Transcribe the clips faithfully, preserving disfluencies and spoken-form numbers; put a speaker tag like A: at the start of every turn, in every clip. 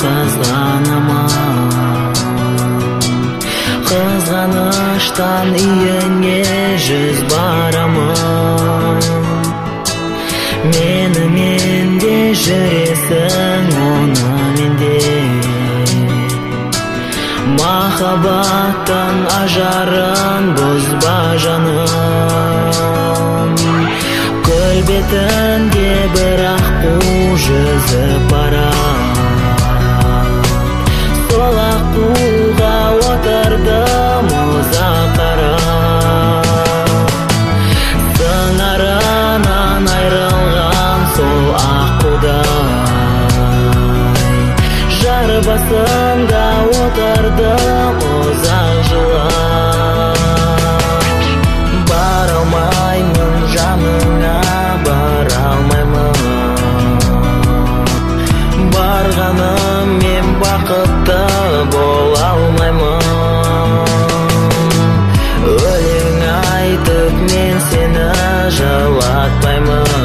A: қызғанамын. Қызғаныштан үйіне жүз барамын. Менімен де жүресің, онымен де. Махаббаттың ажарын бұзба жаным. Көл бетінде бірақ қу жүзіп барам. Сол аққуға отырдым ұзақ қарап. Сыңарынан айрылған сол аққудай, жар басында отырдым ұзақ жылап. Бара алмаймын жаныңа, бара алмаймын. Барғаным мен бақытты бола алмаймын. Өлең айтып мен сені жылатпаймын.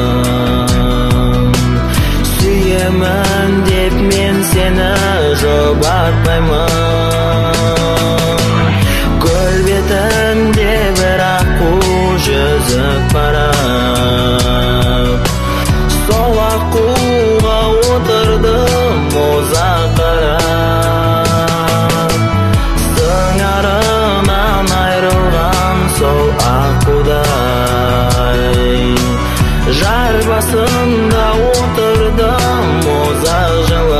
A: Сүйемін деп мен сені жұбатпаймын. Көл бетінде бірақ қу жүзіп барып. Сол аққуға отырдым ұзақ қарап. Сыңарынан айрылған сол аққудай, жар басында отырдым ұзақ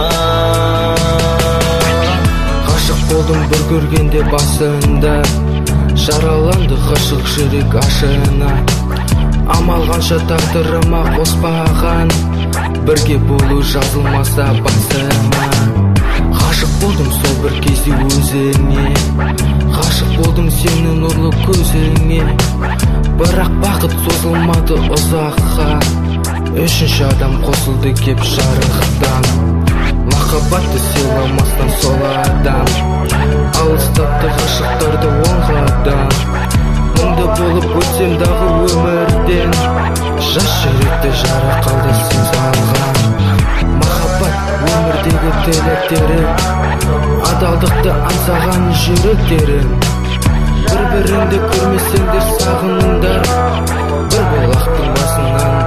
A: жылап.
B: Ғашық болдым бір көргенде басында, жараланды ғашық жүрек ашына. Амал қанша тағдырыма қоспаған, бірге болу жазылмаса басыма. Ғашық болдым сол бір кезде өзіңе, ғашық болдым сенің нұрлы көзіңе. Бірақ бақыт созылмады ұзаққа, үшінші адам қосылды кеп жарықтан. Махаббатты сыйламастан сол адам алыстатты ғашықтарды оңғадан. Мұңды болып өтсем дағы өмірден, жас жүректі жара қалды сіз алған. Махаббат өмірдегі тірліктері, адалдықты аңсаған жүректері. Бір-біріңді көрмесеңдер сағыныңдар, бір болақтың басынан